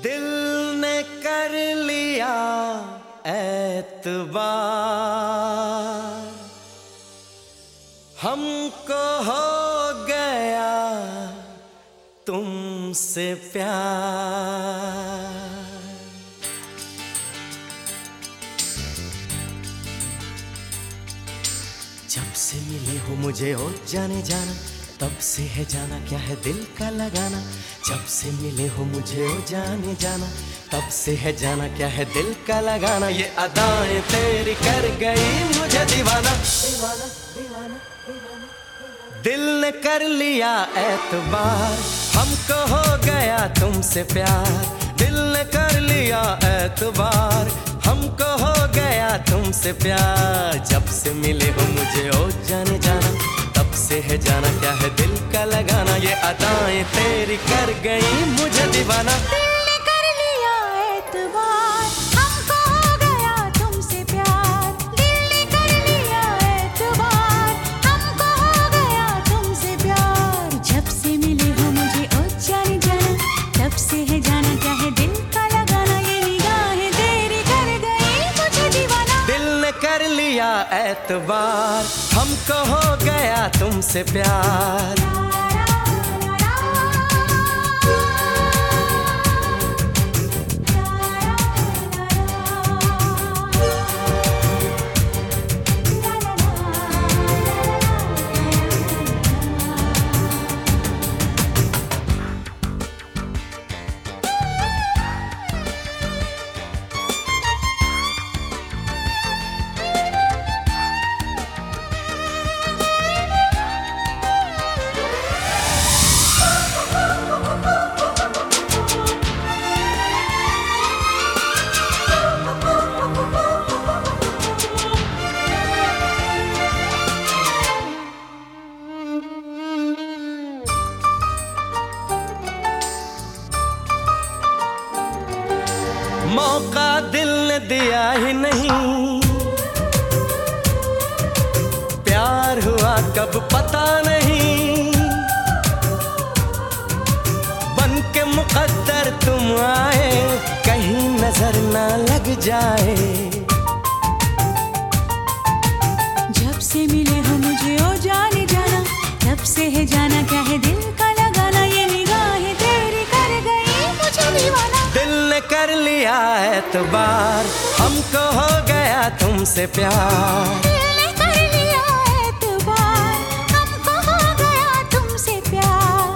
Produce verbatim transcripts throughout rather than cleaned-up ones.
दिल ने कर लिया एतबार, हमको हो गया तुमसे प्यार। जब से मिले हो मुझे ओ जाने जाना, तब से है जाना क्या है दिल का लगाना। जब से मिले हो मुझे ओ जाने जाना, तब से है जाना क्या है दिल का लगाना। ये अदाएं तेरी कर गई मुझे दीवाना, दीवाना, दीवाना, दीवाना। दिल ने कर लिया एतबार, हमको हो गया तुमसे प्यार। दिल ने कर लिया एतबार, हमको हो गया तुमसे प्यार। जब से मिले हो मुझे ओ जाने जाना, तब से है जाना क्या है दिल का लगाना। ये अदाएं तेरी कर गई मुझे दीवाना। दिल ने कर लिया एतबार, हमको हो गया तुमसे प्यार। दिल ने कर लिया एतबार, हमको हो गया तुमसे प्यार। जब से मिले हो मुझे ओ जाने जाना, तब से है जाना क्या है दिल का लगाना। ये निगाहें तेरी कर गई मुझे दीवाना। दिल ने कर लिया एतबार, हमको हो गया तुमसे प्यार। मौका दिल ने दिया ही नहीं, प्यार हुआ कब पता नहीं। बन के मुकद्दर तुम आए, कहीं नजर ना लग जाए। जब से मिले हो मुझे ओ जाने जाना, तब से है जाना क्या है दिल का लगाना। ये निगाहें तेरी कर गई मुझे दीवाना। दिल ने कर लिया एतबार, हमको हो गया तुमसे प्यार। दिल ने कर लिया एतबार, हमको हो गया तुमसे प्यार।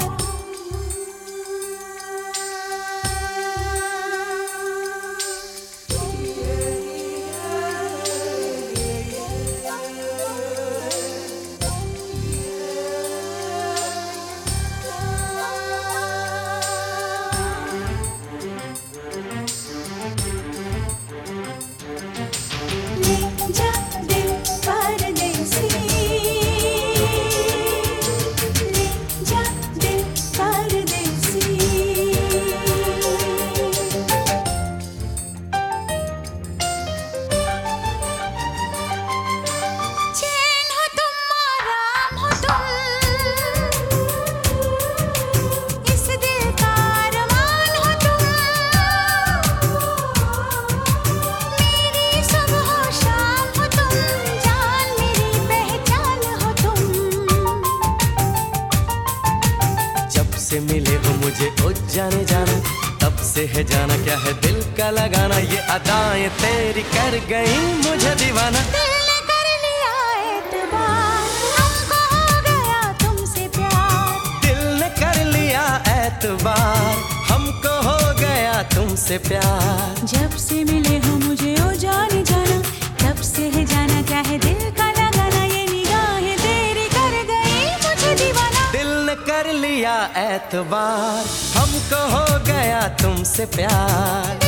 से मिले हो मुझे ओ जाने जाना, तब से है जाना क्या है दिल का लगाना। ये अदाएं तेरी कर गई मुझे दीवाना। दिल ने कर लिया एतबार, हमको हो गया तुमसे प्यार। दिल ने कर लिया एतबार, हमको हो गया तुमसे प्यार। जब से मिले हो मुझे ओ जाने जाना, तब से है जाना क्या है दिल का लगाना। ये निगाहें तेरी कर गई मुझे दीवाना। दिल ने कर लिया एतबार, हमको हो गया तुमसे प्यार।